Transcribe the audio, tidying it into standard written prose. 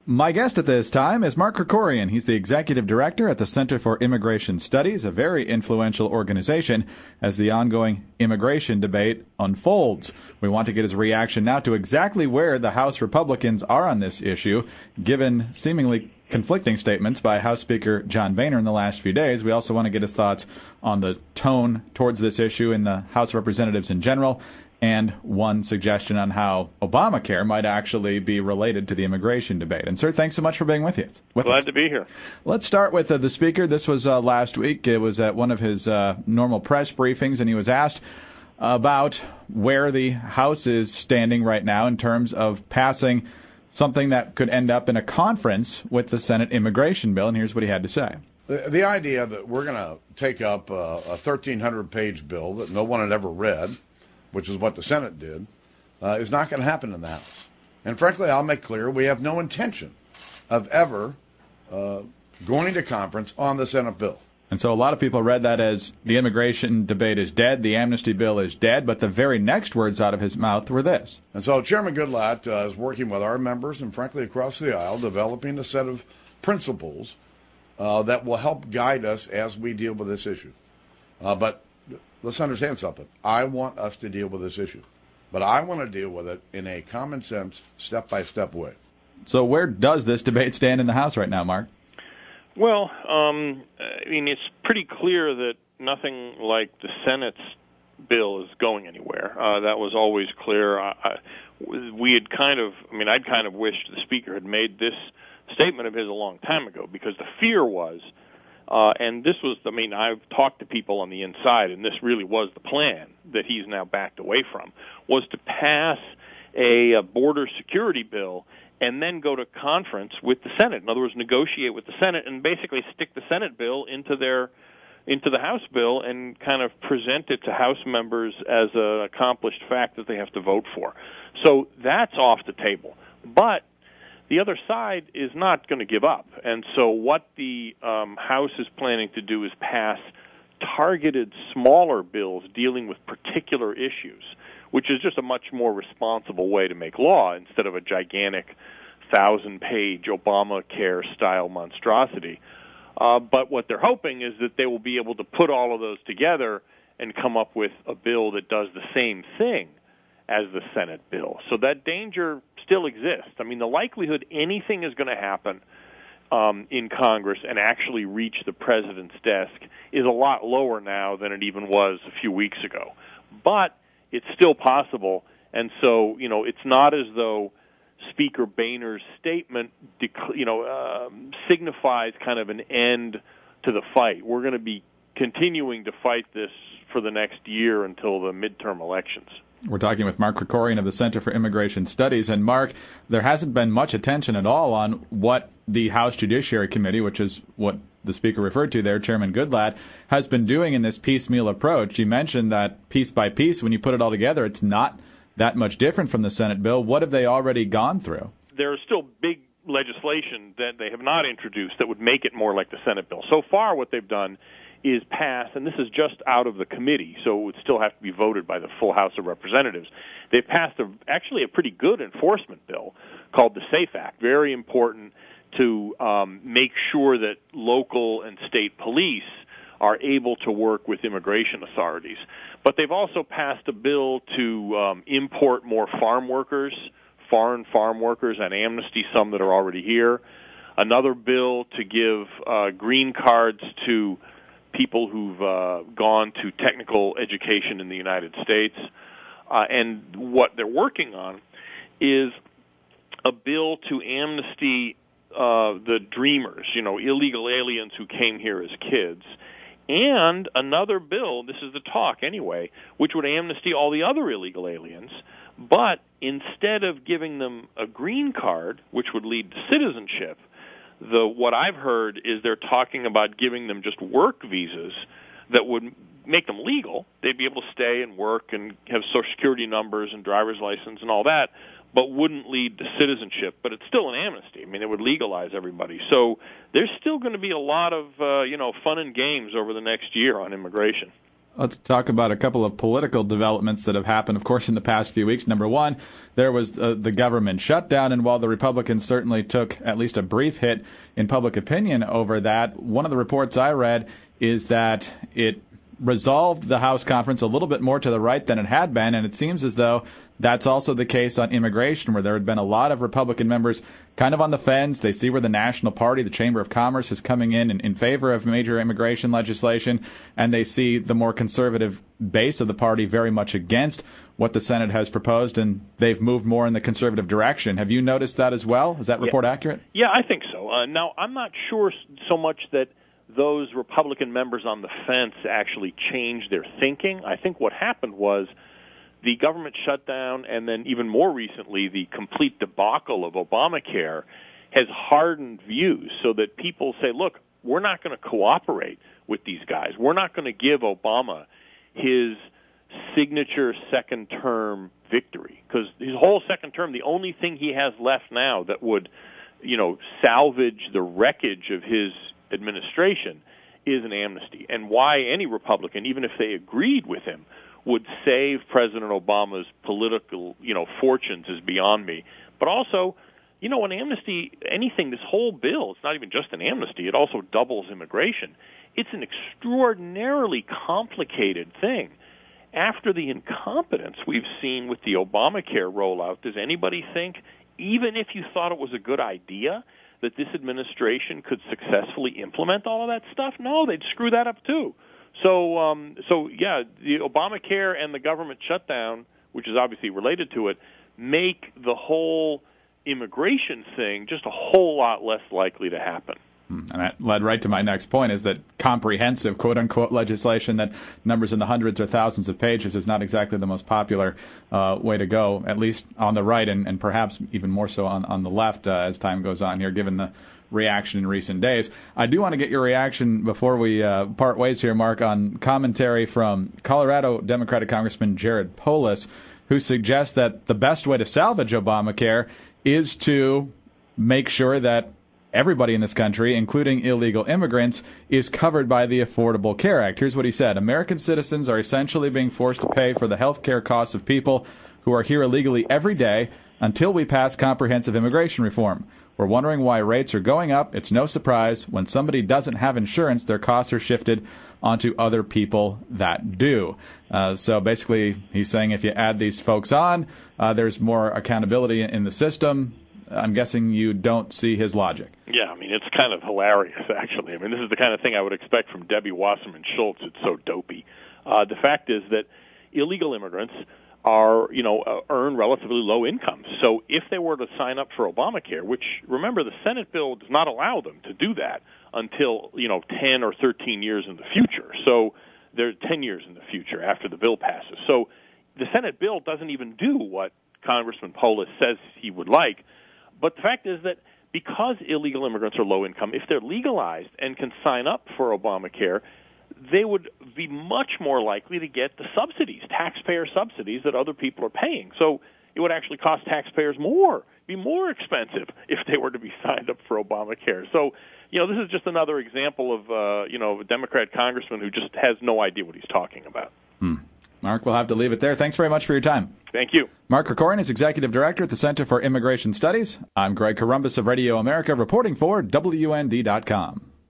My guest at this time is Mark Krikorian. He's the executive director at the Center for Immigration Studies, a very influential organization as the ongoing immigration debate unfolds. We want to get his reaction now to exactly where the House Republicans are on this issue, given seemingly conflicting statements by House Speaker John Boehner in the last few days. We also want to get his thoughts on the tone towards this issue in the House of Representatives in general, and one suggestion on how Obamacare might actually be related to the immigration debate. And, sir, thanks so much for being with us. Glad to be here. Let's start with the Speaker. This was last week. It was at one of his normal press briefings, and he was asked about where the House is standing right now in terms of passing something that could end up in a conference with the Senate immigration bill. And here's what he had to say. The idea that we're going to take up a 1,300-page bill that no one had ever read, which is what the Senate did, is not going to happen in the House. And frankly, I'll make clear we have no intention of ever going into conference on the Senate bill. And so a lot of people read that as the immigration debate is dead, the amnesty bill is dead, but the very next words out of his mouth were this. And so Chairman Goodlatte is working with our members and frankly across the aisle, developing a set of principles that will help guide us as we deal with this issue. But let's understand something. I want us to deal with this issue, but I want to deal with it in a common sense, step-by-step way. So where does this debate stand in the House right now, Mark? Well, I mean, it's pretty clear that nothing like the Senate's bill is going anywhere. That was always clear. I'd kind of wished the Speaker had made this statement of his a long time ago, because the fear was, and this was, I've talked to people on the inside, and this really was the plan that he's now backed away from, was to pass a border security bill and then go to conference with the Senate. In other words, negotiate with the Senate and basically stick the Senate bill into the House bill and kind of present it to House members as an accomplished fact that they have to vote for. So that's off the table. But the other side is not going to give up. And so what the House is planning to do is pass targeted smaller bills dealing with particular issues, which is just a much more responsible way to make law instead of a gigantic 1,000-page Obamacare-style monstrosity. But what they're hoping is that they will be able to put all of those together and come up with a bill that does the same thing as the Senate bill. So that danger still exists. I mean, the likelihood anything is going to happen in Congress and actually reach the president's desk is a lot lower now than it even was a few weeks ago. But it's still possible, and so, it's not as though Speaker Boehner's statement, signifies kind of an end to the fight. We're going to be continuing to fight this for the next year until the midterm elections. We're talking with Mark Krikorian of the Center for Immigration Studies. And, Mark, there hasn't been much attention at all on what the House Judiciary Committee, which is what the Speaker referred to there, Chairman Goodlatte, has been doing in this piecemeal approach. You mentioned that piece by piece, when you put it all together, it's not that much different from the Senate bill. What have they already gone through? There is still big legislation that they have not introduced that would make it more like the Senate bill. So far, what they've done is pass, and this is just out of the committee, so it would still have to be voted by the full House of Representatives. They've passed actually a pretty good enforcement bill called the SAFE Act, very important to make sure that local and state police are able to work with immigration authorities. But they've also passed a bill to import more foreign farm workers, and amnesty some that are already here. Another bill to give green cards to people who've gone to technical education in the United States. And what they're working on is a bill to amnesty the dreamers, illegal aliens who came here as kids, and another bill, this is the talk anyway, which would amnesty all the other illegal aliens, but instead of giving them a green card, which would lead to citizenship, what I've heard is they're talking about giving them just work visas that would make them legal. They'd be able to stay and work and have Social Security numbers and driver's license and all that, but wouldn't lead to citizenship. But it's still an amnesty. I mean, it would legalize everybody. So there's still going to be a lot of fun and games over the next year on immigration. Let's talk about a couple of political developments that have happened, of course, in the past few weeks. Number one, there was the government shutdown, and while the Republicans certainly took at least a brief hit in public opinion over that, one of the reports I read is that it resolved the House conference a little bit more to the right than it had been, and it seems as though that's also the case on immigration, where there had been a lot of Republican members kind of on the fence. They see where the National Party, the Chamber of Commerce, is coming in favor of major immigration legislation, and they see the more conservative base of the party very much against what the Senate has proposed, and they've moved more in the conservative direction. Have you noticed that as well? Is that report accurate? Yeah, I think so. Now, I'm not sure so much that those Republican members on the fence actually changed their thinking. I think what happened was the government shutdown, and then even more recently, the complete debacle of Obamacare has hardened views so that people say, look, we're not going to cooperate with these guys. We're not going to give Obama his signature second-term victory, because his whole second term, the only thing he has left now that would, salvage the wreckage of his administration is an amnesty. And why any Republican, even if they agreed with him, would save President Obama's political, fortunes is beyond me. But also, an amnesty, anything, this whole bill, it's not even just an amnesty, it also doubles immigration. It's an extraordinarily complicated thing. After the incompetence we've seen with the Obamacare rollout, does anybody think, even if you thought it was a good idea, that this administration could successfully implement all of that stuff? No, they'd screw that up too. So the Obamacare and the government shutdown, which is obviously related to it, make the whole immigration thing just a whole lot less likely to happen. And that led right to my next point, is that comprehensive, quote-unquote, legislation that numbers in the hundreds or thousands of pages is not exactly the most popular way to go, at least on the right, and perhaps even more so on the left as time goes on here, given the reaction in recent days. I do want to get your reaction before we part ways here, Mark, on commentary from Colorado Democratic Congressman Jared Polis, who suggests that the best way to salvage Obamacare is to make sure that everybody in this country, including illegal immigrants, is covered by the Affordable Care Act. Here's what he said. American citizens are essentially being forced to pay for the health care costs of people who are here illegally every day until we pass comprehensive immigration reform. We're wondering why rates are going up. It's no surprise. When somebody doesn't have insurance, their costs are shifted onto other people that do. So basically, he's saying if you add these folks on, there's more accountability in the system. I'm guessing you don't see his logic. Yeah, it's kind of hilarious, actually. This is the kind of thing I would expect from Debbie Wasserman Schultz. It's so dopey. The fact is that illegal immigrants are, earn relatively low incomes. So if they were to sign up for Obamacare, which, remember, the Senate bill does not allow them to do that until, 10 or 13 years in the future. So they're 10 years in the future after the bill passes. So the Senate bill doesn't even do what Congressman Polis says he would like. But the fact is that because illegal immigrants are low income, if they're legalized and can sign up for Obamacare, they would be much more likely to get the subsidies, taxpayer subsidies that other people are paying. So it would actually cost taxpayers more, be more expensive if they were to be signed up for Obamacare. So, this is just another example of, a Democrat congressman who just has no idea what he's talking about. Mark, we'll have to leave it there. Thanks very much for your time. Thank you. Mark Krikorian is Executive Director at the Center for Immigration Studies. I'm Greg Corombos of Radio America, reporting for WND.com.